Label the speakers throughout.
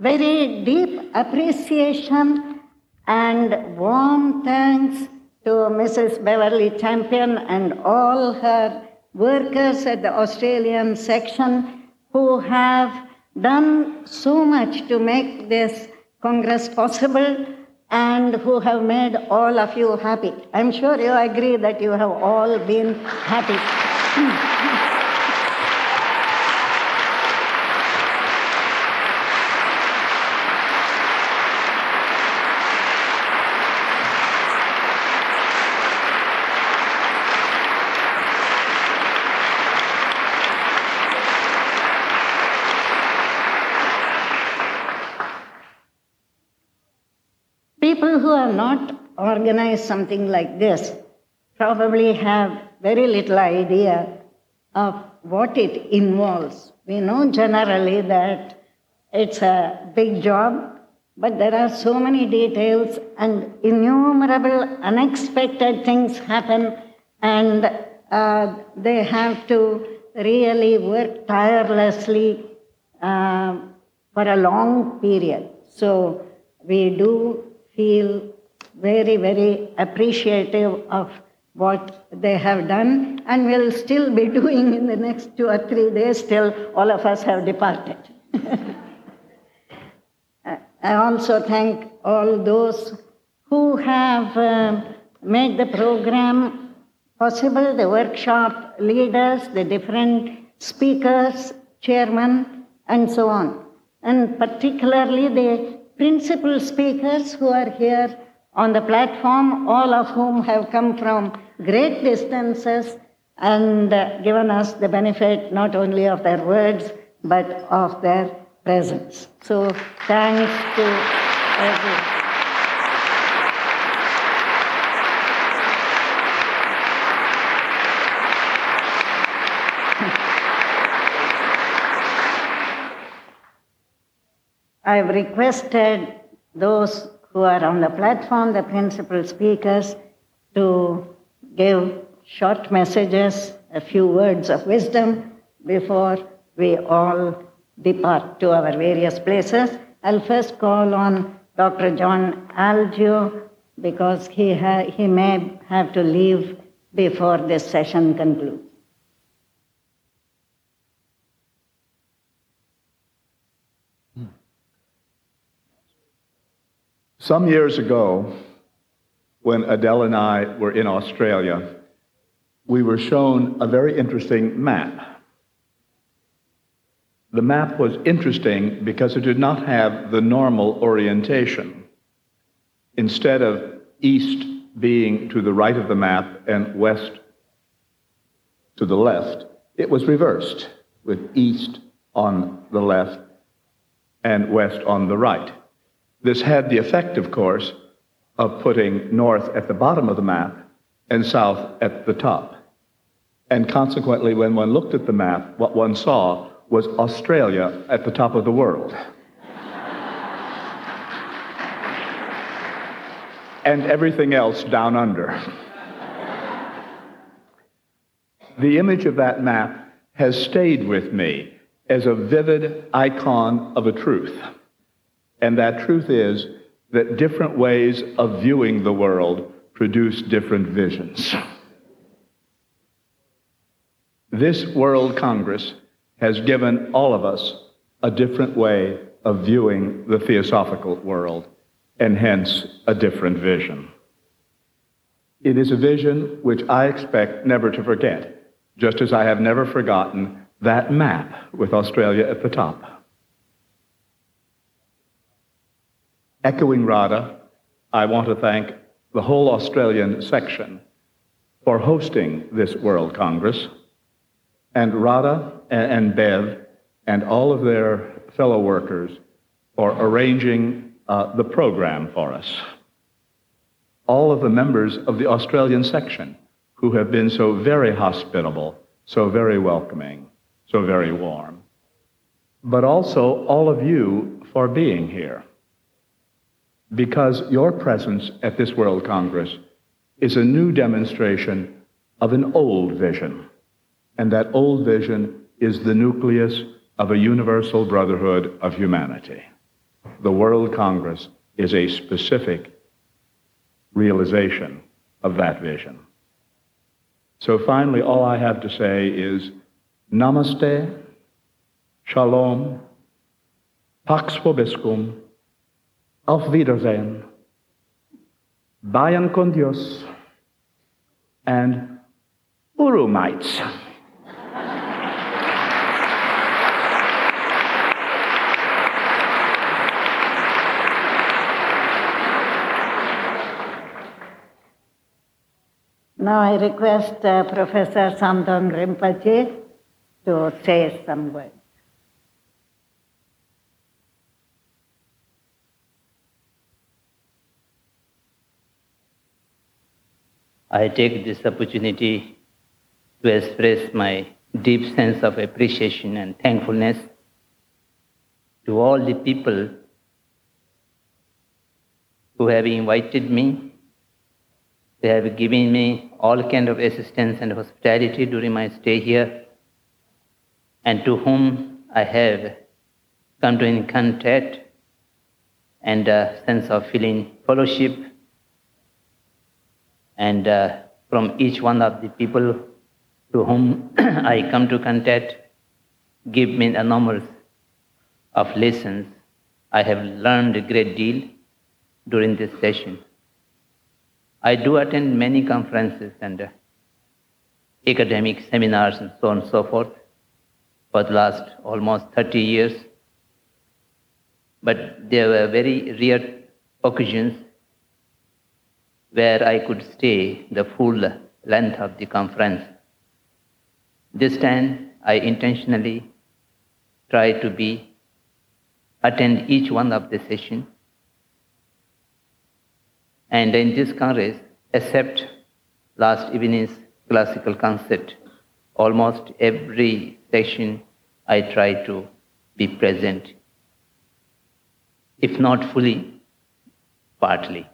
Speaker 1: very deep appreciation and warm thanks to Mrs. Beverly Champion and all her workers at the Australian section who have done so much to make this Congress possible and who have made all of you happy. I'm sure you agree that you have all been happy. People who have not organized something like this probably have very little idea of what it involves. We know generally that it's a big job, but there are so many details and innumerable unexpected things happen, and they have to really work tirelessly for a long period. So we do feel very, very appreciative of what they have done and will still be doing in the next 2 or 3 days till all of us have departed. I also thank all those who have made the program possible, the workshop leaders, the different speakers, chairmen, and so on. And particularly the principal speakers who are here on the platform, all of whom have come from great distances and given us the benefit not only of their words, but of their presence. So thanks to everyone. I've requested those who are on the platform, the principal speakers, to give short messages, a few words of wisdom before we all depart to our various places. I'll first call on Dr. John Algeo because he may have to leave before this session concludes.
Speaker 2: Some years ago, when Adele and I were in Australia, we were shown a very interesting map. The map was interesting because it did not have the normal orientation. Instead of east being to the right of the map and west to the left, it was reversed, with east on the left and west on the right. This had the effect, of course, of putting north at the bottom of the map and south at the top. And consequently, when one looked at the map, what one saw was Australia at the top of the world. And everything else down under. The image of that map has stayed with me as a vivid icon of a truth. And that truth is that different ways of viewing the world produce different visions. This World Congress has given all of us a different way of viewing the theosophical world, and hence a different vision. It is a vision which I expect never to forget, just as I have never forgotten that map with Australia at the top. Echoing Radha, I want to thank the whole Australian section for hosting this World Congress, and Radha and Bev and all of their fellow workers for arranging the program for us. All of the members of the Australian section who have been so very hospitable, so very welcoming, so very warm. But also all of you for being here. Because your presence at this World Congress is a new demonstration of an old vision. And that old vision is the nucleus of a universal brotherhood of humanity. The World Congress is a specific realization of that vision. So finally, all I have to say is Namaste, Shalom, Pax Vobiscum, Auf Wiedersehen, Vayan con Dios, and Urumites.
Speaker 1: Now I request Professor Samdang Rinpoche to say some words.
Speaker 3: I take this opportunity to express my deep sense of appreciation and thankfulness to all the people who have invited me. They have given me all kind of assistance and hospitality during my stay here, and to whom I have come to in contact and a sense of feeling fellowship. And from each one of the people to whom I come to contact, give me a number of lessons. I have learned a great deal during this session. I do attend many conferences and academic seminars and so on and so forth for the last almost 30 years. But there were very rare occasions where I could stay the full length of the conference. This time, I intentionally try to attend each one of the sessions. And in this Congress, except last evening's classical concert, almost every session I try to be present, if not fully, partly.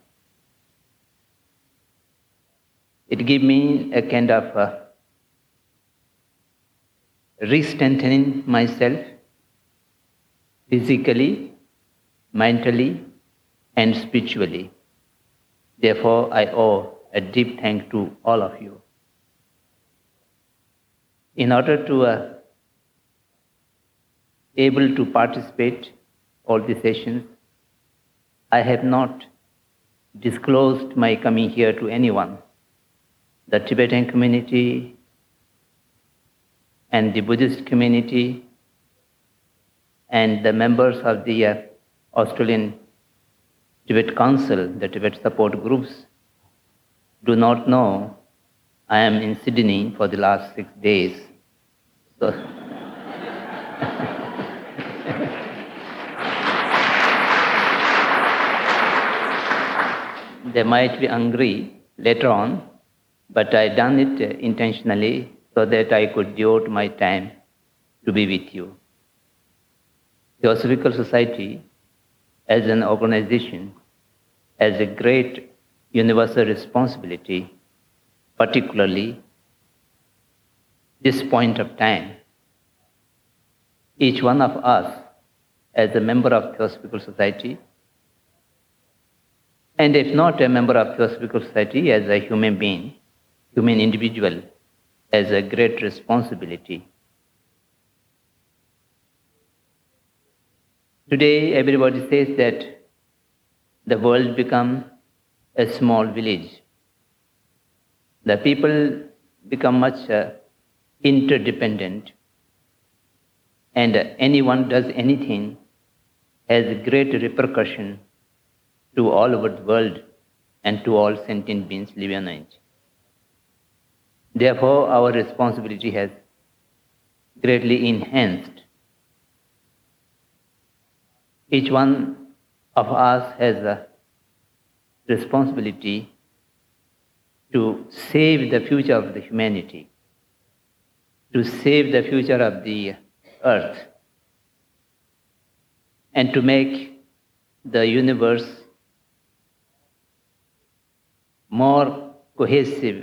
Speaker 3: It gave me a kind of re-strengthening myself physically, mentally, and spiritually. Therefore, I owe a deep thanks to all of you. In order to able to participate all the sessions, I have not disclosed my coming here to anyone. The Tibetan community and the Buddhist community and the members of the Australian Tibet Council, the Tibet support groups, do not know I am in Sydney for the last 6 days. So they might be angry later on, but I done it intentionally so that I could devote my time to be with you. Theosophical Society as an organization has a great universal responsibility, particularly this point of time. Each one of us as a member of Theosophical Society, and if not a member of Theosophical Society, as a human being, human individual, has a great responsibility. Today, everybody says that the world become a small village. The people become much interdependent, and anyone does anything has a great repercussion to all over the world and to all sentient beings living on it. Therefore, our responsibility has greatly enhanced. Each one of us has a responsibility to save the future of the humanity, to save the future of the earth, and to make the universe more cohesive.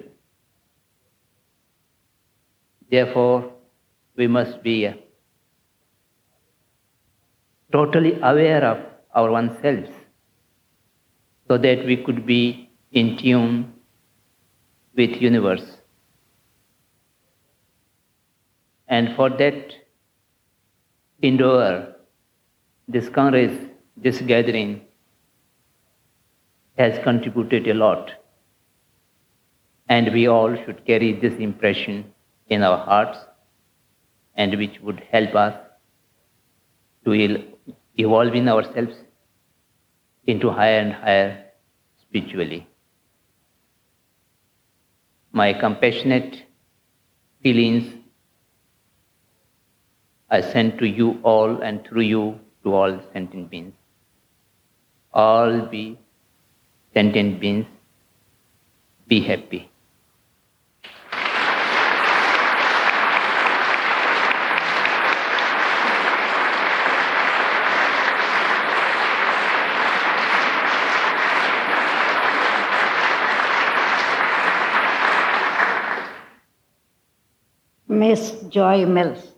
Speaker 3: Therefore, we must be totally aware of our oneself, so that we could be in tune with universe. And for that endeavor, this Congress, this gathering has contributed a lot. And we all should carry this impression in our hearts, and which would help us to evolve in ourselves into higher and higher spiritually. My compassionate feelings I send to you all, and through you to all sentient beings. All be sentient beings, be happy.
Speaker 1: Miss Joy Mills.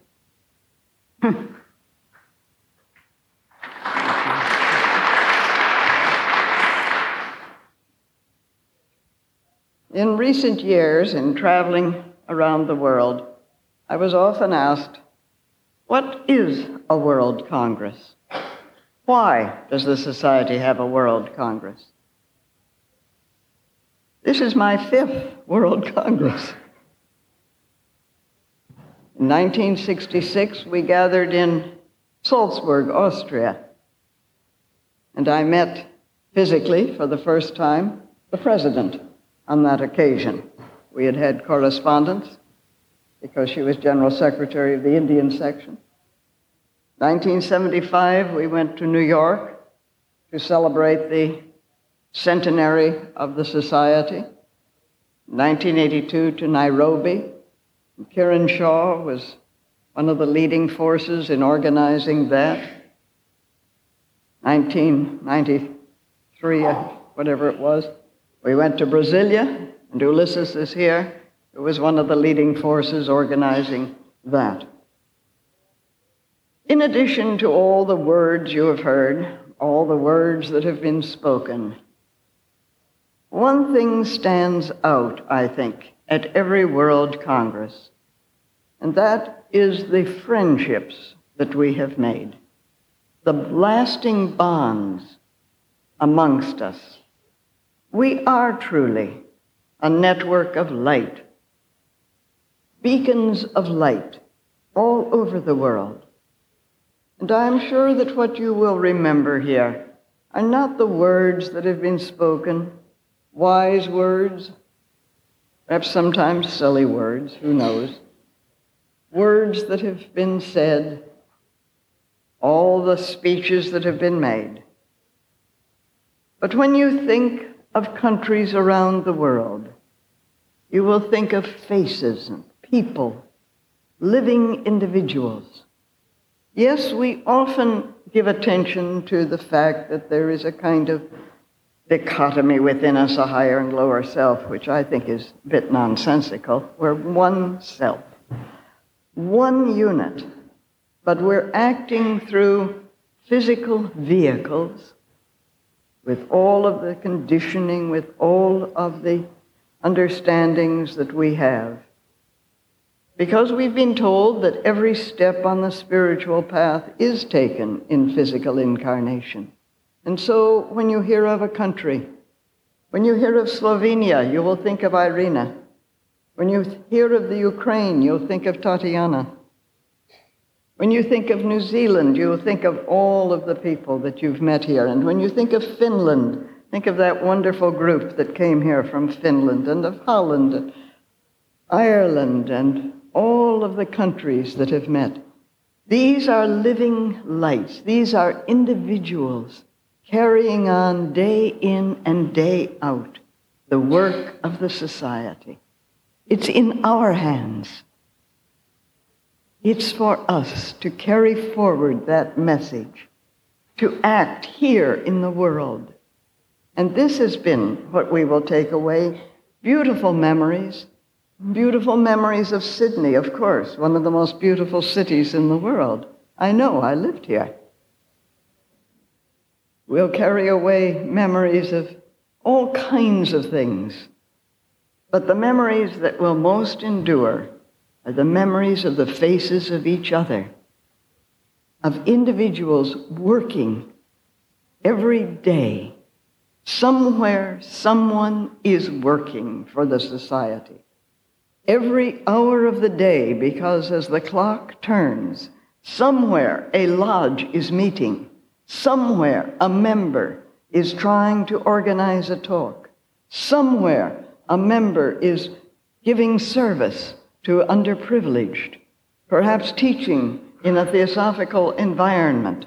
Speaker 4: In recent years, in traveling around the world, I was often asked, what is a World Congress? Why does the Society have a World Congress? This is my 5th World Congress. In 1966, we gathered in Salzburg, Austria, and I met physically for the first time the president on that occasion. We had had correspondence because she was General Secretary of the Indian section. 1975, we went to New York to celebrate the centenary of the Society. 1982 to Nairobi. Kiran Shaw was one of the leading forces in organizing that. 1993, whatever it was, we went to Brasilia, and Ulysses is here, who was one of the leading forces organizing that. In addition to all the words you have heard, all the words that have been spoken, one thing stands out, I think, at every World Congress, and that is the friendships that we have made, the lasting bonds amongst us. We are truly a network of light, beacons of light all over the world. And I'm sure that what you will remember here are not the words that have been spoken, wise words, perhaps sometimes silly words, who knows, words that have been said, all the speeches that have been made. But when you think of countries around the world, you will think of faces and people, living individuals. Yes, we often give attention to the fact that there is a kind of dichotomy within us, a higher and lower self, which I think is a bit nonsensical. We're one self, one unit, but we're acting through physical vehicles with all of the conditioning, with all of the understandings that we have. Because we've been told that every step on the spiritual path is taken in physical incarnation. And so when you hear of a country, when you hear of Slovenia, you will think of Irina. When you hear of the Ukraine, you'll think of Tatiana. When you think of New Zealand, you'll think of all of the people that you've met here. And when you think of Finland, think of that wonderful group that came here from Finland, and of Holland, and Ireland, and all of the countries that have met. These are living lights. These are individuals carrying on day in and day out the work of the Society. It's in our hands. It's for us to carry forward that message, to act here in the world. And this has been what we will take away. Beautiful memories of Sydney, of course, one of the most beautiful cities in the world. I know, I lived here. We'll carry away memories of all kinds of things. But the memories that will most endure are the memories of the faces of each other, of individuals working every day. Somewhere, someone is working for the society. Every hour of the day, because as the clock turns, somewhere a lodge is meeting. Somewhere a member is trying to organize a talk. Somewhere a member is giving service to underprivileged, perhaps teaching in a theosophical environment.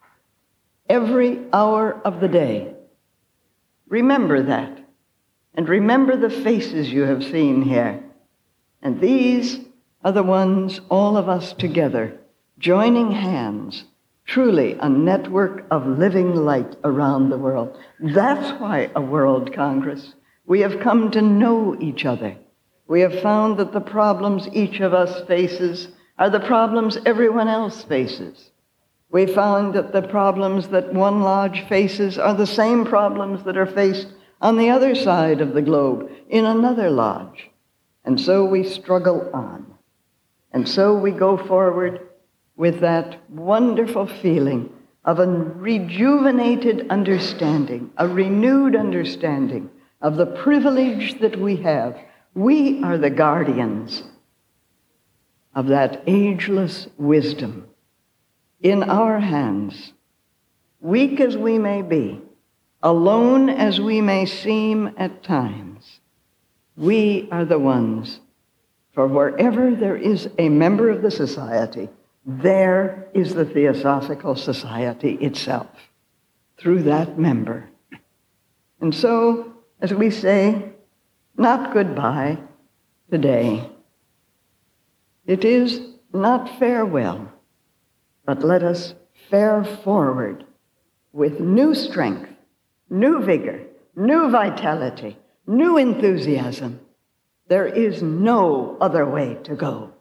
Speaker 4: Every hour of the day. Remember that. And remember the faces you have seen here. And these are the ones, all of us together, joining hands, truly a network of living light around the world. That's why a World Congress. We have come to know each other. We have found that the problems each of us faces are the problems everyone else faces. We found that the problems that one lodge faces are the same problems that are faced on the other side of the globe in another lodge. And so we struggle on. And so we go forward with that wonderful feeling of a rejuvenated understanding, a renewed understanding of the privilege that we have. We are the guardians of that ageless wisdom in our hands. Weak as we may be, alone as we may seem at times, we are the ones. For wherever there is a member of the society, there is the Theosophical Society itself, through that member. And so, as we say, not goodbye today, it is not farewell, but let us fare forward with new strength, new vigor, new vitality, new enthusiasm. There is no other way to go.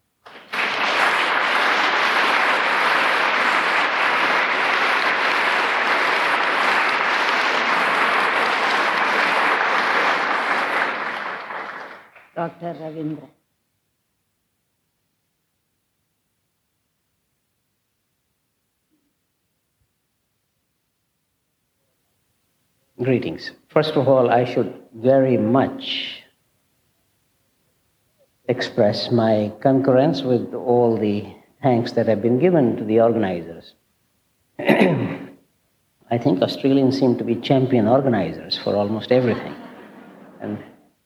Speaker 1: Dr. Ravindra.
Speaker 5: Greetings. First of all, I should very much express my concurrence with all the thanks that have been given to the organizers. I think Australians seem to be champion organizers for almost everything. And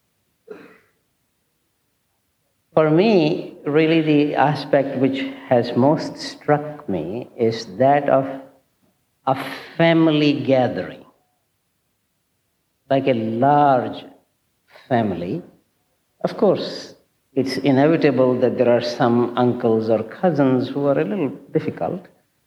Speaker 5: for me, really the aspect which has most struck me is that of a family gathering. Like a large family. Of course, it's inevitable that there are some uncles or cousins who are a little difficult.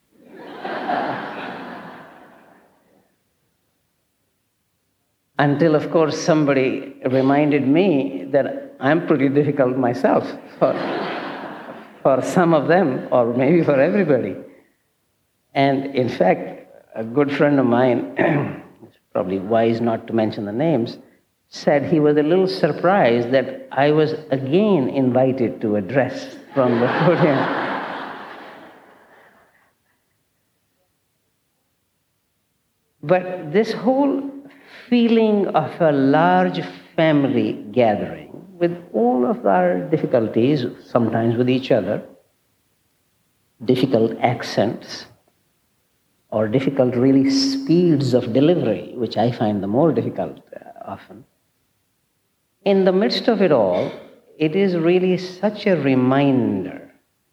Speaker 5: Until, of course, somebody reminded me that I'm pretty difficult myself for some of them, or maybe for everybody. And in fact, a good friend of mine, probably wise not to mention the names, said he was a little surprised that I was again invited to address from the podium. But this whole feeling of a large family gathering, with all of our difficulties, sometimes with each other, difficult accents, or difficult really speeds of delivery, which I find the more difficult often. In the midst of it all, it is really such a reminder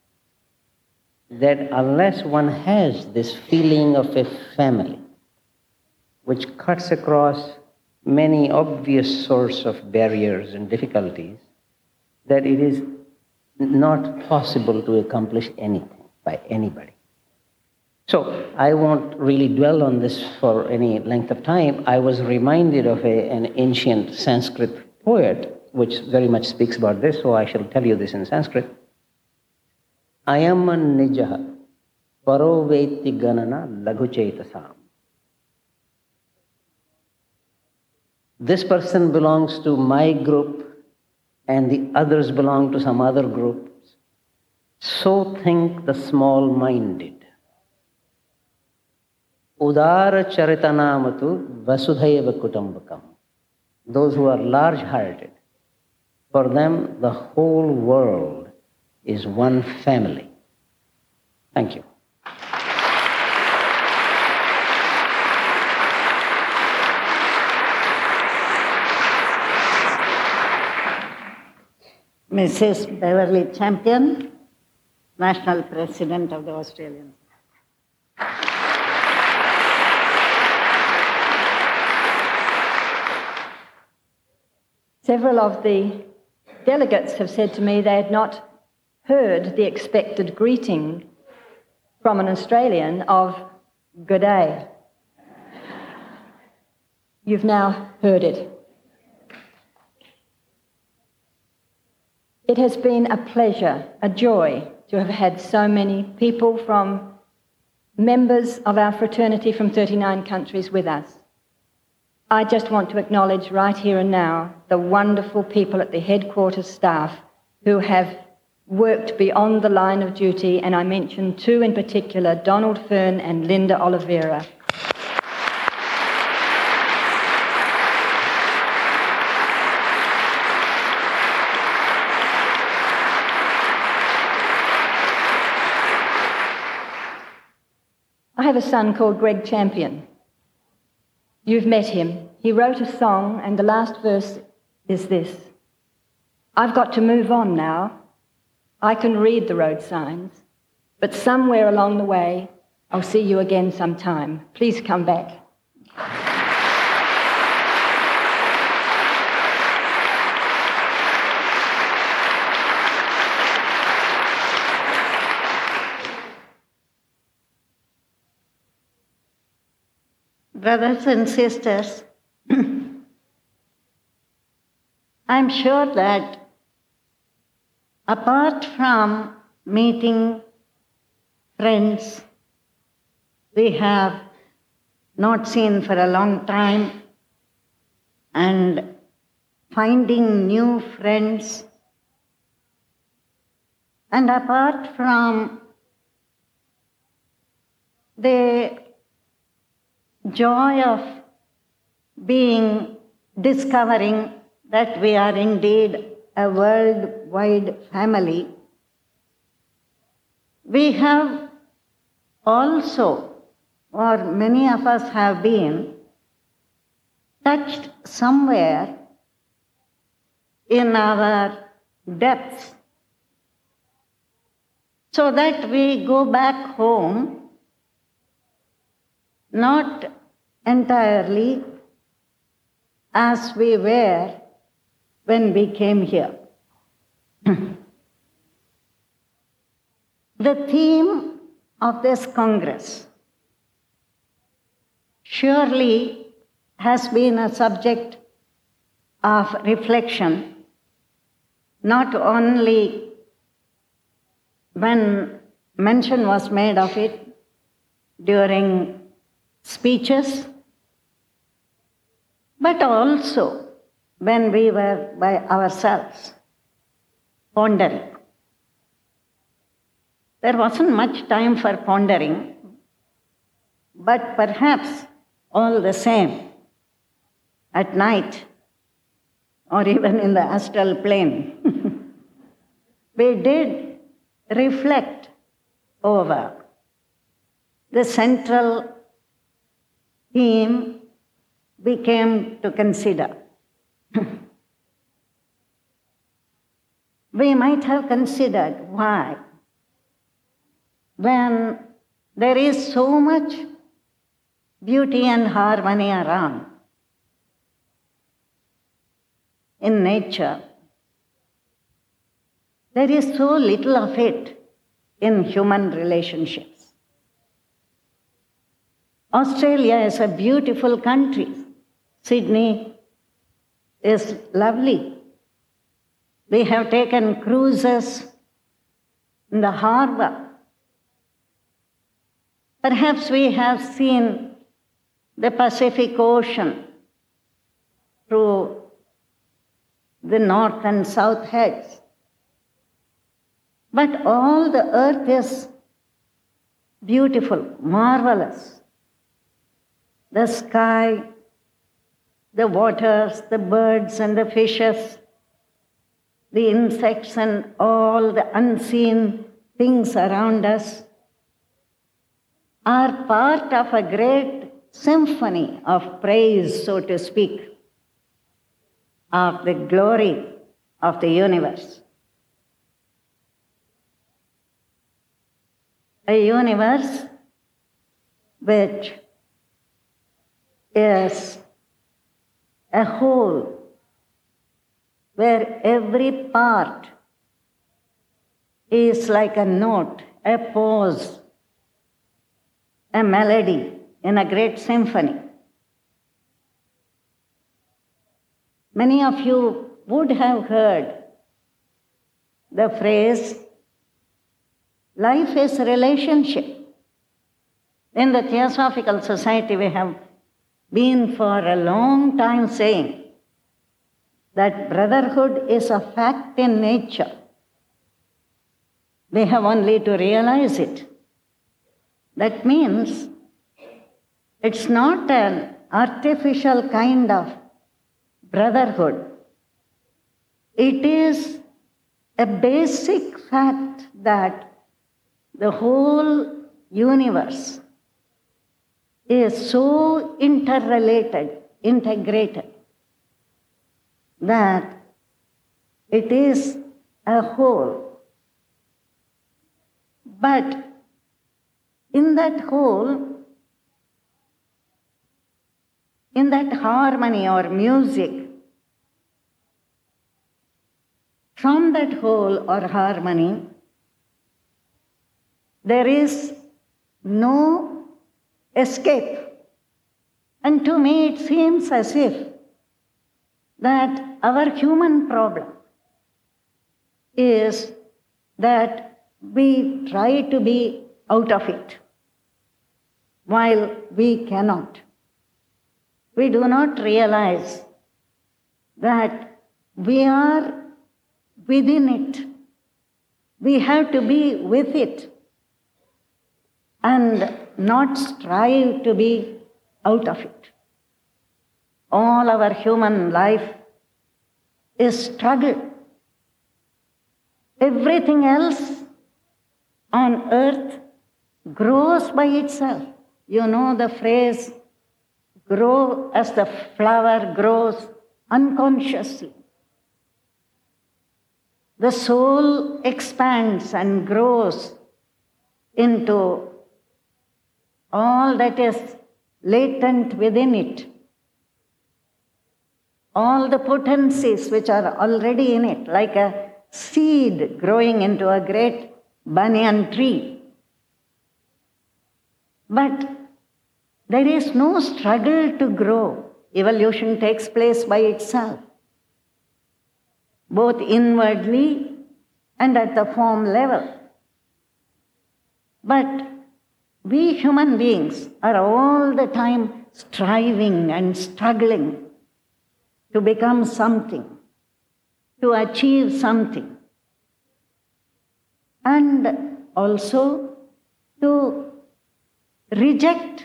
Speaker 5: that unless one has this feeling of a family, which cuts across many obvious sorts of barriers and difficulties, that it is not possible to accomplish anything by anybody. So I won't really dwell on this for any length of time. I was reminded of an ancient Sanskrit poet, which very much speaks about this, so I shall tell you this in Sanskrit. Ayaman nijaha paro veti ganana laghu chetasam this person belongs to my group and the others belong to some other group. So think the small-minded. Udara charitanamatu vasudhaiva kutumbakam. Those who are large-hearted, for them the whole world is one family. Thank you.
Speaker 1: Mrs. Beverly Champion, National President of the Australian.
Speaker 6: Several of the delegates have said to me they had not heard the expected greeting from an Australian of good day. You've now heard it. It has been a pleasure, a joy to have had so many people from members of our fraternity from 39 countries with us. I just want to acknowledge right here and now the wonderful people at the headquarters staff who have worked beyond the line of duty, and I mention two in particular, Donald Fern and Linda Oliveira. I have a son called Greg Champion. You've met him. He wrote a song, and the last verse is this: I've got to move on now. I can read the road signs, but somewhere along the way, I'll see you again sometime. Please come back.
Speaker 1: Brothers and sisters, I'm sure that apart from meeting friends we have not seen for a long time and finding new friends, and apart from the joy of discovering that we are indeed a worldwide family, we have also, or many of us have been, touched somewhere in our depths, so that we go back home not entirely as we were when we came here. The theme of this Congress surely has been a subject of reflection, not only when mention was made of it during speeches, but also when we were by ourselves pondering. There wasn't much time for pondering, but perhaps all the same, at night or even in the astral plane, we did reflect over the central theme we came to consider. We might have considered why, when there is so much beauty and harmony around in nature, there is so little of it in human relationships. Australia is a beautiful country. Sydney is lovely. We have taken cruises in the harbor. Perhaps we have seen the Pacific Ocean through the north and south heads. But all the earth is beautiful, marvelous. The sky, the waters, the birds and the fishes, the insects and all the unseen things around us are part of a great symphony of praise, so to speak, of the glory of the universe. A universe which is a whole where every part is like a note, a pause, a melody in a great symphony. Many of you would have heard the phrase, life is a relationship. In the Theosophical Society, we have been for a long time saying that brotherhood is a fact in nature. We have only to realize it. That means it's not an artificial kind of brotherhood. It is a basic fact that the whole universe is so interrelated, integrated, that it is a whole. But in that whole, in that harmony or music, from that whole or harmony, there is no escape. And to me it seems as if that our human problem is that we try to be out of it while we cannot. We do not realize that we are within it. We have to be with it and not strive to be out of it. All our human life is struggle. Everything else on earth grows by itself. You know the phrase, grow as the flower grows unconsciously. The soul expands and grows into all that is latent within it. All the potencies which are already in it, like a seed growing into a great banyan tree. But there is no struggle to grow. Evolution takes place by itself, both inwardly and at the form level. But we human beings are all the time striving and struggling to become something, to achieve something, and also to reject.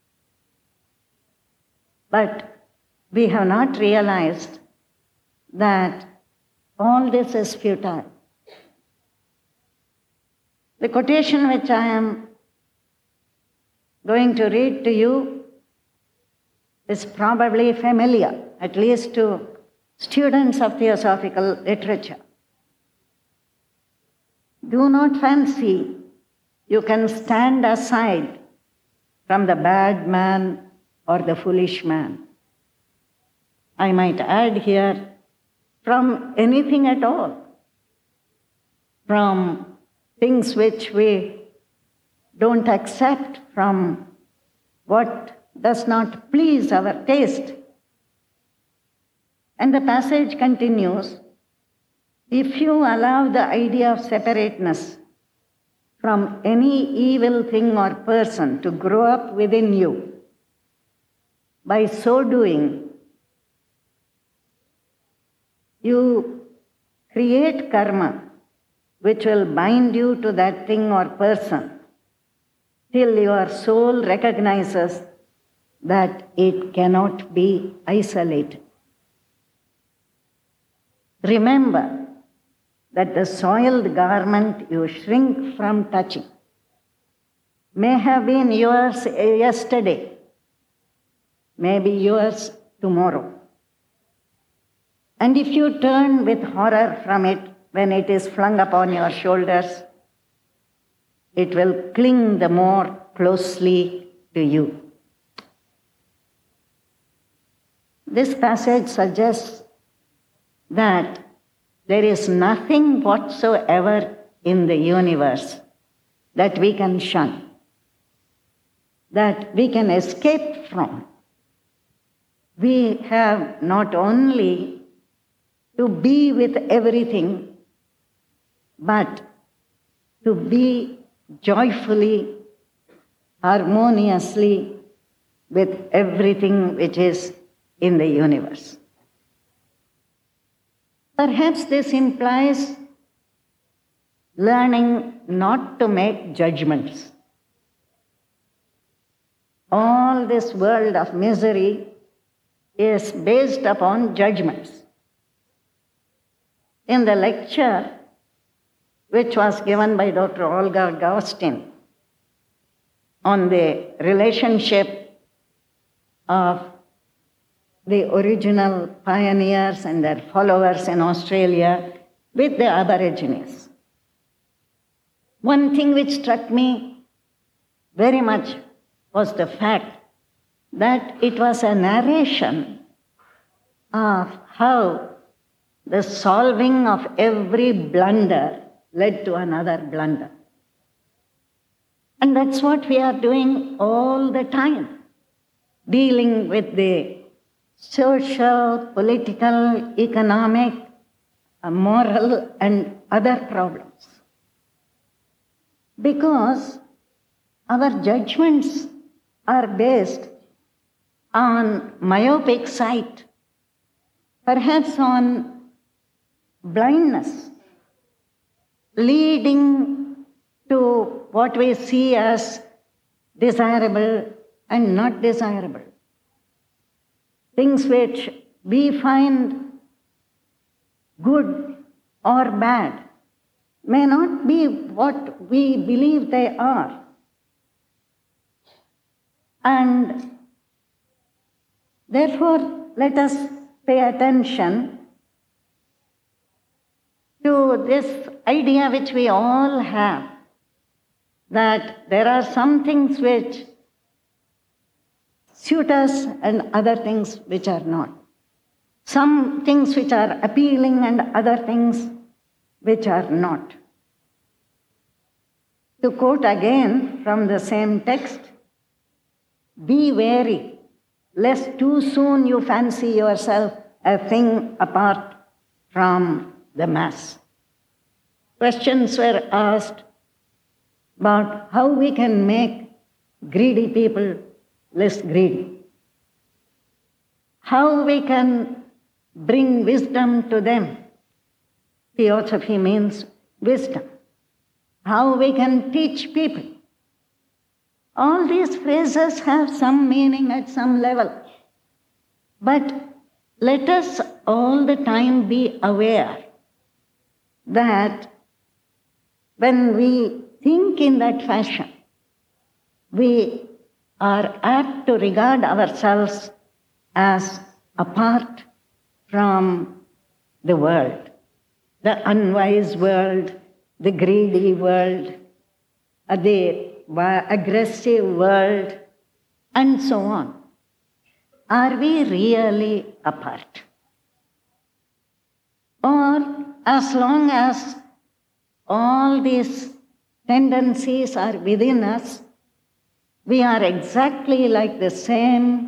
Speaker 1: But we have not realized that all this is futile. The quotation which I am going to read to you is probably familiar, at least to students of theosophical literature. Do not fancy you can stand aside from the bad man or the foolish man. I might add here, from anything at all, from things which we don't accept, from what does not please our taste. And the passage continues, if you allow the idea of separateness from any evil thing or person to grow up within you, by so doing, you create karma which will bind you to that thing or person till your soul recognizes that it cannot be isolated. Remember that the soiled garment you shrink from touching may have been yours yesterday, may be yours tomorrow. And if you turn with horror from it when it is flung upon your shoulders, it will cling the more closely to you. This passage suggests that there is nothing whatsoever in the universe that we can shun, that we can escape from. We have not only to be with everything, but to be joyfully, harmoniously with everything which is in the universe. Perhaps this implies learning not to make judgments. All this world of misery is based upon judgments. In the lecture which was given by Dr. Olga Gostin on the relationship of the original pioneers and their followers in Australia with the Aborigines, one thing which struck me very much was the fact that it was a narration of how the solving of every blunder led to another blunder. And that's what we are doing all the time, dealing with the social, political, economic, moral, and other problems. Because our judgments are based on myopic sight, perhaps on blindness, leading to what we see as desirable and not desirable. Things which we find good or bad may not be what we believe they are. And therefore, let us pay attention to this idea which we all have, that there are some things which suit us and other things which are not. Some things which are appealing and other things which are not. To quote again from the same text, be wary, lest too soon you fancy yourself a thing apart from the mass. Questions were asked about how we can make greedy people less greedy, how we can bring wisdom to them. Theosophy means wisdom. How we can teach people. All these phrases have some meaning at some level. But let us all the time be aware that when we think in that fashion, we are apt to regard ourselves as apart from the world, the unwise world, the greedy world, the aggressive world, and so on. Are we really apart? Or as long as all these tendencies are within us, we are exactly like the same,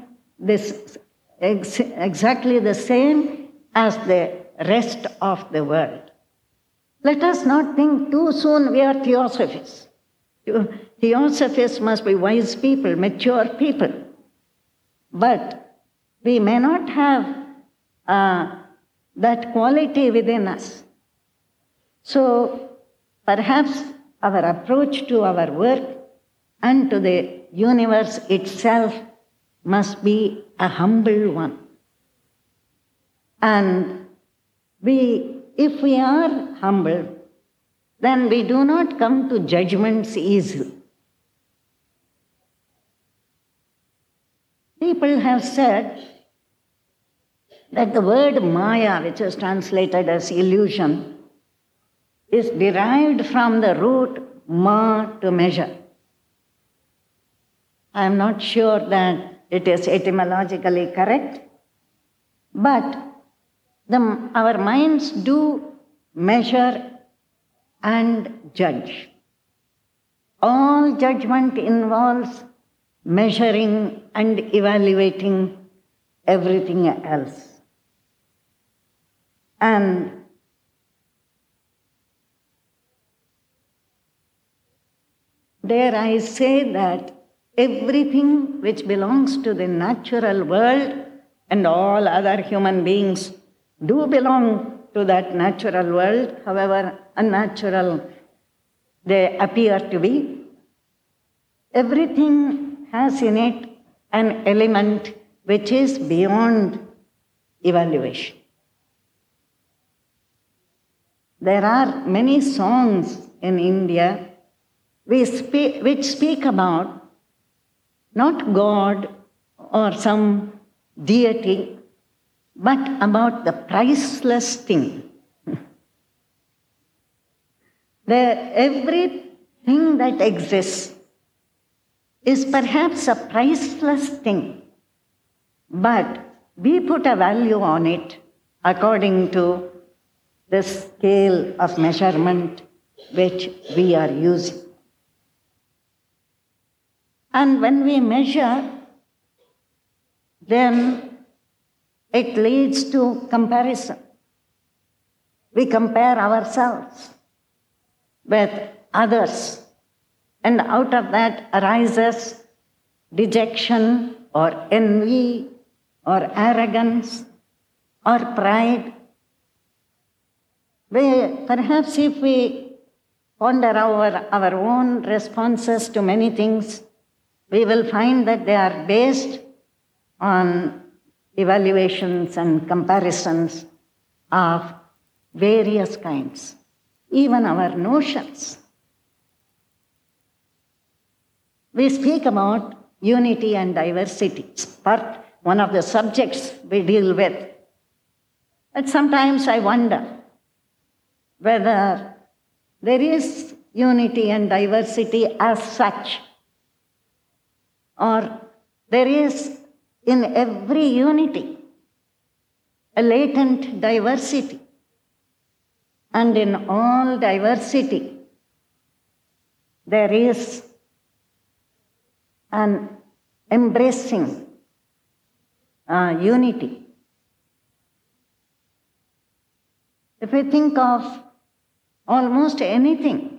Speaker 1: exactly the same as the rest of the world. Let us not think too soon we are theosophists. Theosophists must be wise people, mature people. But we may not have that quality within us. So perhaps our approach to our work and to the universe itself must be a humble one. And if we are humble, then we do not come to judgments easily. People have said that the word Maya, which is translated as illusion, is derived from the root ma, to measure. I am not sure that it is etymologically correct, but our minds do measure and judge. All judgment involves measuring and evaluating everything else. And dare I say that everything which belongs to the natural world, and all other human beings do belong to that natural world, however unnatural they appear to be, everything has in it an element which is beyond evaluation. There are many songs in India which speak about not God or some deity, but about the priceless thing. Everything that exists is perhaps a priceless thing, but we put a value on it according to the scale of measurement which we are using. And when we measure, then it leads to comparison. We compare ourselves with others, and out of that arises dejection or envy or arrogance or pride. Perhaps if we ponder our own responses to many things, we will find that they are based on evaluations and comparisons of various kinds, even our notions. We speak about unity and diversity. It's one of the subjects we deal with. But sometimes I wonder whether there is unity and diversity as such, or there is in every unity a latent diversity, and in all diversity there is an embracing unity. If we think of almost anything,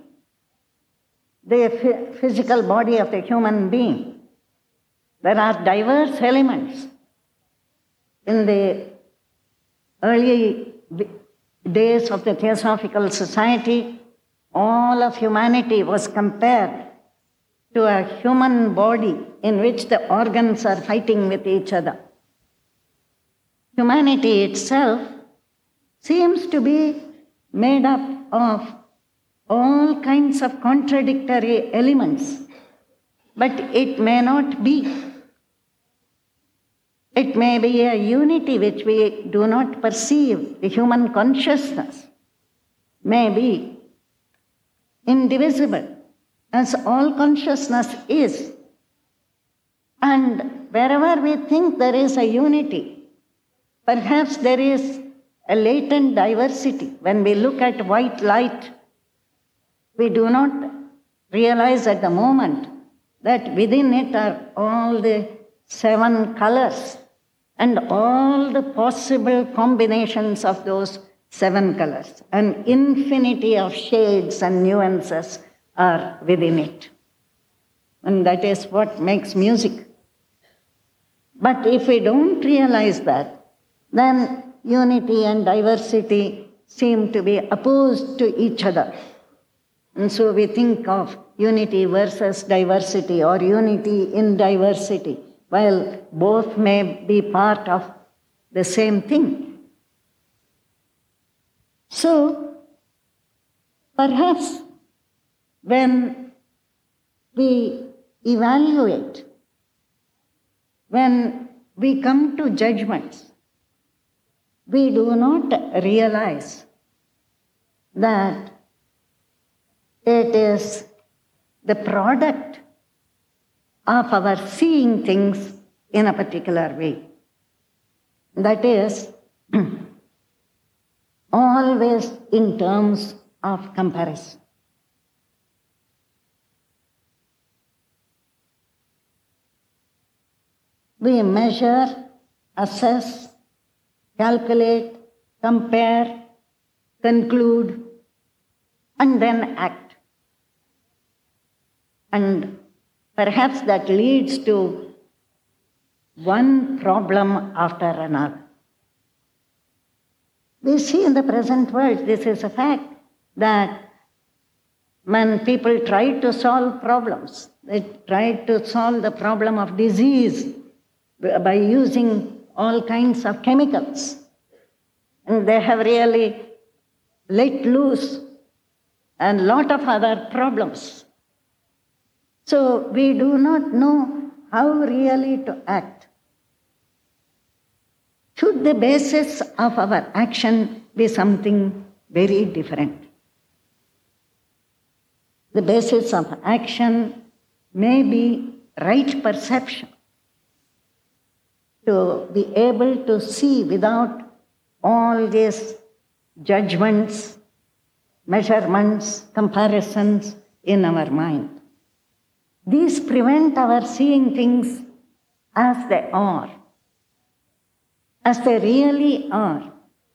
Speaker 1: the physical body of the human being, there are diverse elements. In the early days of the Theosophical Society, all of humanity was compared to a human body in which the organs are fighting with each other. Humanity itself seems to be made up of all kinds of contradictory elements, but it may not be. It may be a unity which we do not perceive. The human consciousness may be indivisible, as all consciousness is. And wherever we think there is a unity, perhaps there is a latent diversity. When we look at white light, we do not realize at the moment that within it are all the 7 colors and all the possible combinations of those 7 colors. An infinity of shades and nuances are within it. And that is what makes music. But if we don't realize that, then unity and diversity seem to be opposed to each other. And so we think of unity versus diversity or unity in diversity, while both may be part of the same thing. So, perhaps when we evaluate, when we come to judgments, we do not realize that it is the product of our seeing things in a particular way. That is, always in terms of comparison. We measure, assess, calculate, compare, conclude, and then act. And perhaps that leads to one problem after another. We see in the present world, this is a fact, that when people try to solve problems, they try to solve the problem of disease by using all kinds of chemicals. And they have really let loose a lot of other problems. So we do not know how really to act. Should the basis of our action be something very different? The basis of action may be right perception, to be able to see without all these judgments, measurements, comparisons in our mind. These prevent our seeing things as they are, as they really are.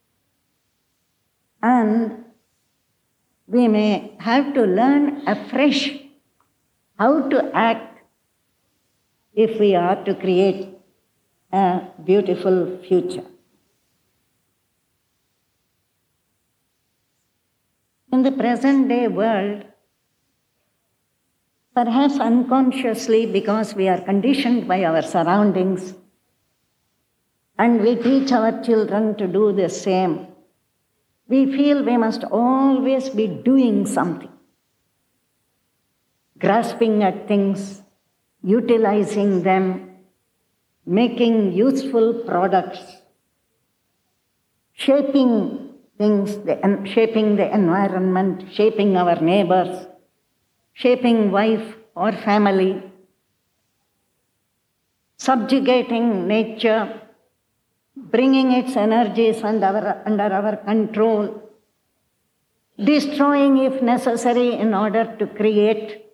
Speaker 1: And we may have to learn afresh how to act if we are to create a beautiful future. In the present day world, perhaps unconsciously because we are conditioned by our surroundings and we teach our children to do the same, we feel we must always be doing something, grasping at things, utilizing them, making useful products, shaping things, shaping the environment, shaping our neighbors, shaping wife or family, subjugating nature, bringing its energies under our control, destroying if necessary in order to create.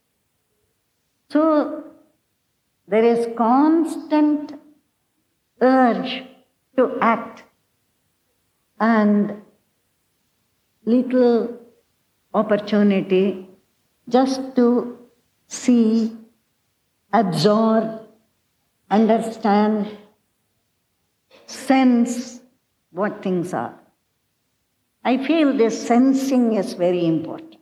Speaker 1: So there is constant urge to act and little opportunity just to see, absorb, understand, sense what things are. I feel this sensing is very important.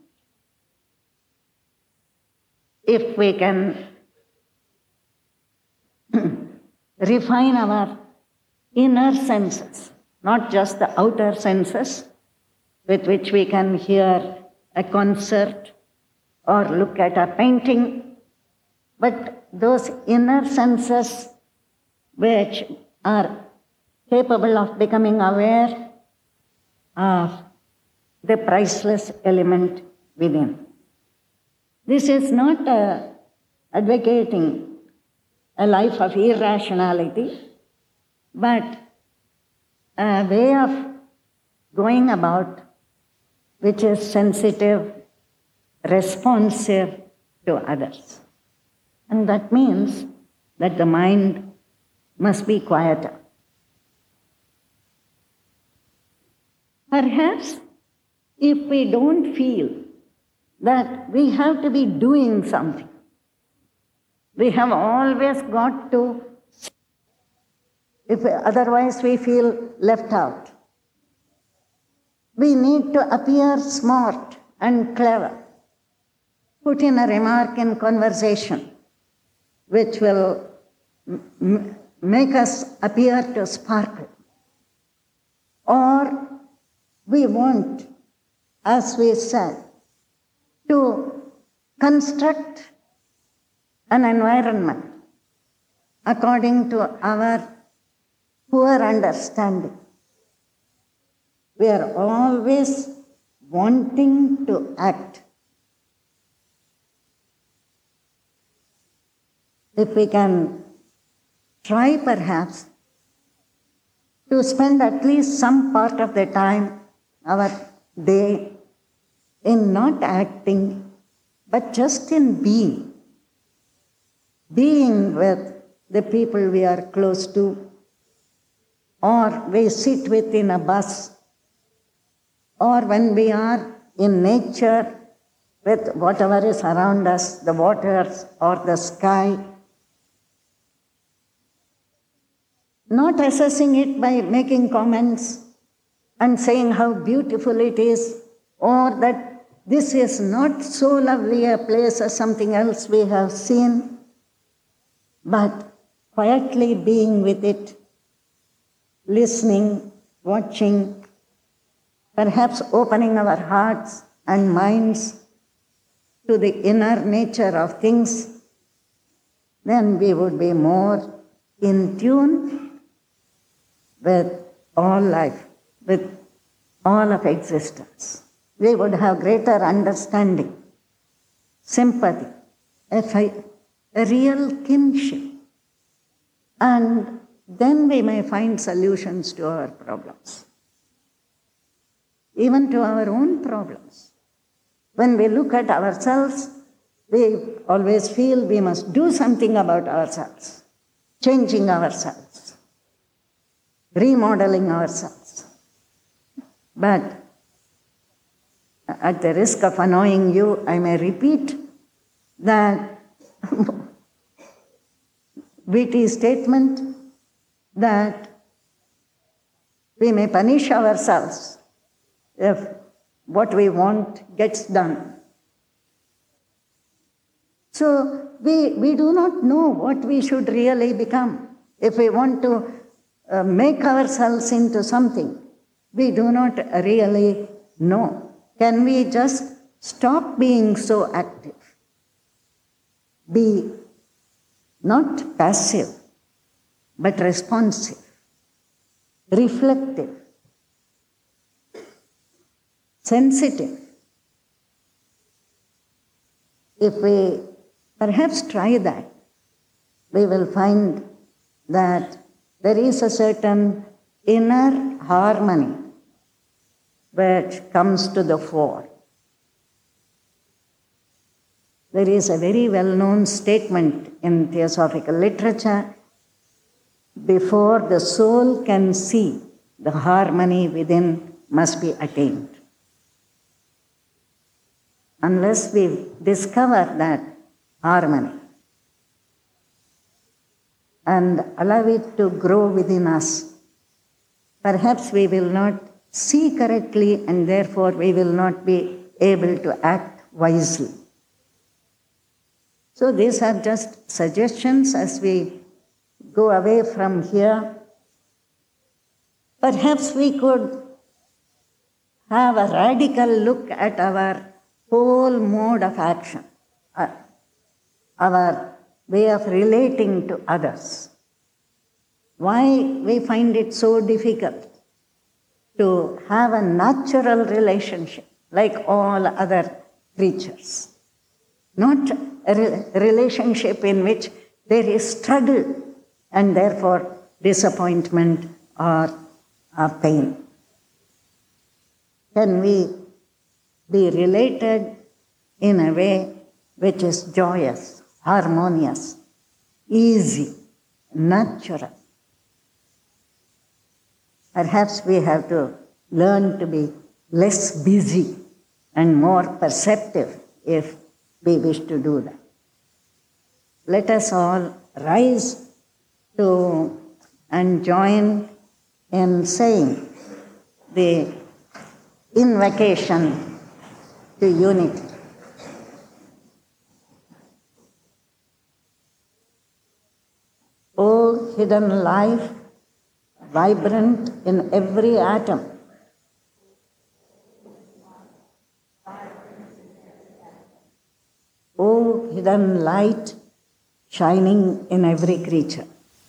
Speaker 1: If we can refine our inner senses, not just the outer senses with which we can hear a concert or look at a painting, but those inner senses which are capable of becoming aware of the priceless element within. This is not advocating a life of irrationality, but a way of going about which is sensitive, responsive to others. And that means that the mind must be quieter. Perhaps if we don't feel that we have to be doing something, we have always got to Otherwise we feel left out. We need to appear smart and clever. Put in a remark in conversation which will make us appear to sparkle. Or we want, as we said, to construct an environment according to our poor understanding. We are always wanting to act. If we can try perhaps to spend at least some part of the time, our day, in not acting, but just in being. Being with the people we are close to, or we sit with in a bus, or when we are in nature with whatever is around us, the waters or the sky. Not assessing it by making comments and saying how beautiful it is, or that this is not so lovely a place as something else we have seen, but quietly being with it, listening, watching, perhaps opening our hearts and minds to the inner nature of things, then we would be more in tune with all life, with all of existence. We would have greater understanding, sympathy, a real kinship. And then we may find solutions to our problems, even to our own problems. When we look at ourselves, we always feel we must do something about ourselves, changing ourselves, remodeling ourselves. But at the risk of annoying you, I may repeat that witty statement that we may punish ourselves if what we want gets done. So we do not know what we should really become. If we want to make ourselves into something, we do not really know. Can we just stop being so active? Be not passive, but responsive, reflective, sensitive. If we perhaps try that, we will find that there is a certain inner harmony which comes to the fore. There is a very well-known statement in theosophical literature: before the soul can see, the harmony within must be attained. Unless we discover that harmony and allow it to grow within us, perhaps we will not see correctly, and therefore we will not be able to act wisely. So these are just suggestions as we go away from here. Perhaps we could have a radical look at our whole mode of action, our way of relating to others. Why we find it so difficult to have a natural relationship like all other creatures. Not a relationship in which there is struggle and therefore disappointment or pain. Can we be related in a way which is joyous, harmonious, easy, natural? Perhaps we have to learn to be less busy and more perceptive if we wish to do that. Let us all rise to and join in saying the invocation to unity. O hidden life, vibrant in every atom, O hidden light, shining in every creature.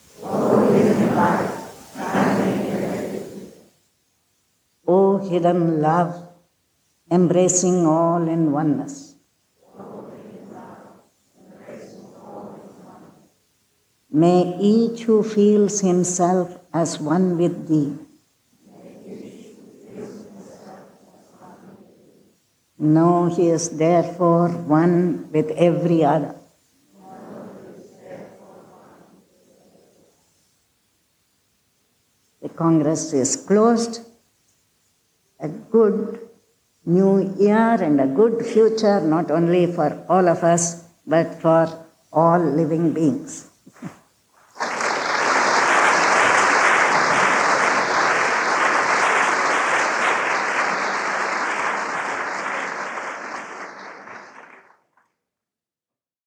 Speaker 1: O hidden love, embracing all in oneness. May each who feels himself as one with thee know he is therefore one with every other. The Congress is closed. A good new year and a good future, not only for all of us, but for all living beings.